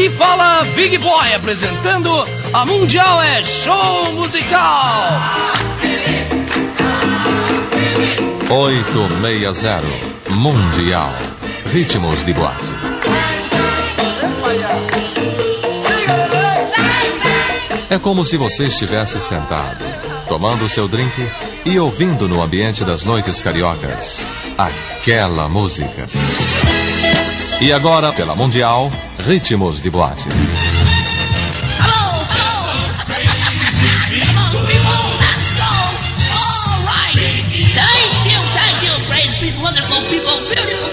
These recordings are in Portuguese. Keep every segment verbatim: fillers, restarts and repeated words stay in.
Aqui fala Big Boy apresentando a Mundial é Show Musical. oito seis zero Mundial. Ritmos de boate. É como se você estivesse sentado, tomando seu drink e ouvindo no ambiente das noites cariocas aquela música. E agora, pela Mundial, Ritmos de boate. Wonderful people, beautiful.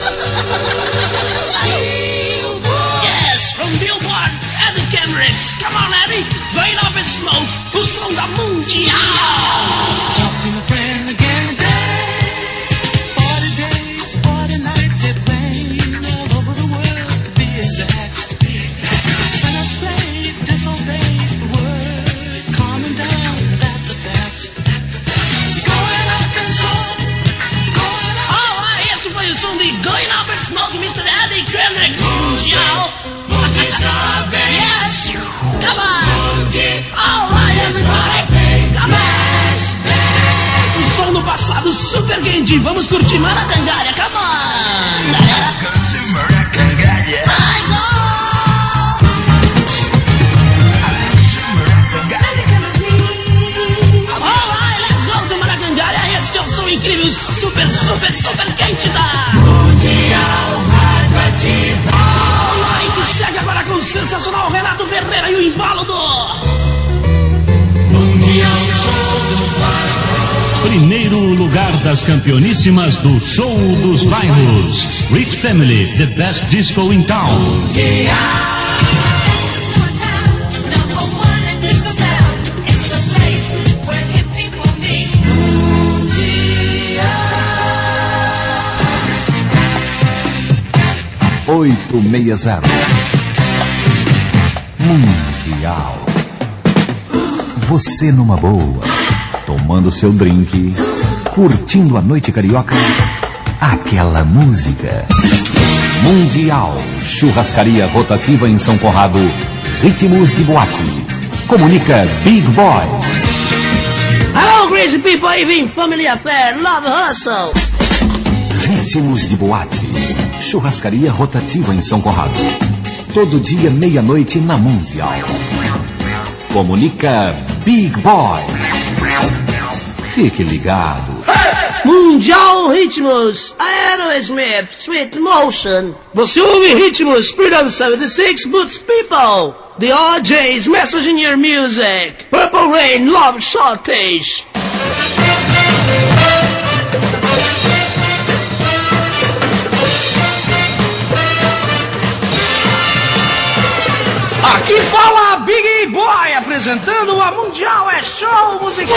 Yes, from Billboard, Eddie Kendricks. Come on, Eddie, burn up and smoke. O som da Mundial. Talk to my friend again today. Forty days, forty nights, it rained all over the world to be exact. Sinners played, disobeyed the word. Calming down, that's a fact. It's going up and slow. Foi o som de Going Up and Smoke, mister Eddie Kendricks. Mundial. Yes. Come on. All right, everybody. Come on. O som do passado super quente. Vamos curtir Maracangalha. Come on, galera. Vai, go. All right, let's go to Maracangalha. Este é o som incrível, super, super, super quente da Mundial Radioativa. Alright, que segue agora com o sensacional Renato Ferreira e o embalo do Mundial Show dos Bairros. Primeiro lugar das campeoníssimas do Show dos Bairros. Rich Family, the best disco in town. Mundial. oito seis zero Mundial. Você numa boa, tomando seu drink, curtindo a noite carioca, aquela música. Mundial, churrascaria rotativa em São Conrado, ritmos de boate. Comunica Big Boy. Hello, crazy people, even family affair, love hustle. Ritmos de boate. Churrascaria rotativa em São Conrado. Todo dia, meia-noite, na Mundial. Comunica Big Boy. Fique ligado. Mundial Ritmos, Aerosmith, Sweet Motion. Você ouve Ritmos, Freedom setenta e seis Boots People. The R J's, Message in Your Music. Purple Rain, Love Shortage. Aqui fala Big Boy apresentando a Mundial é Show Musical.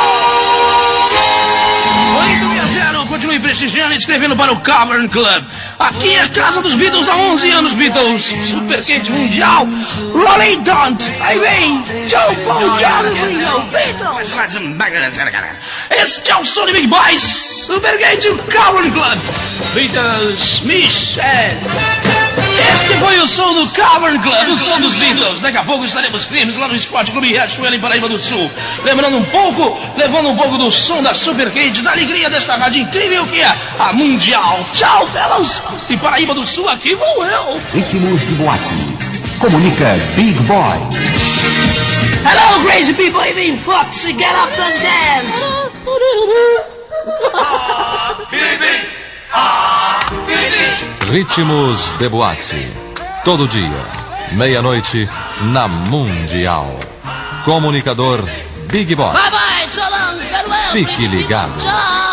oito seis zero, continue prestigiando e escrevendo para o Cavern Club. Aqui é a casa dos Beatles há onze anos, Beatles. Super quente mundial. Rolling Don't. Aí vem Joe Paul, John Ringo, Beatles. Este é o som de Big Boy. Super quente, o Cavern Club. Beatles, Michelle. Este foi o som do Cavern Club, o som dos Beatles. Daqui a pouco estaremos firmes lá no Esporte Clube Riachuelo, em Paraíba do Sul. Lembrando um pouco, levando um pouco do som da Super Quente, da alegria desta rádio incrível que é a Mundial. Tchau, fellows. E Paraíba do Sul, aqui vou eu. Ritmos de boate. Comunica Big Boy. Hello, crazy people, even Foxy, get up and dance. Ah, baby. Ah, baby. Ritmos de boate. Todo dia, meia-noite, na Mundial. Comunicador Big Boy. Bye bye, so long, farewell. Fique ligado. Tchau.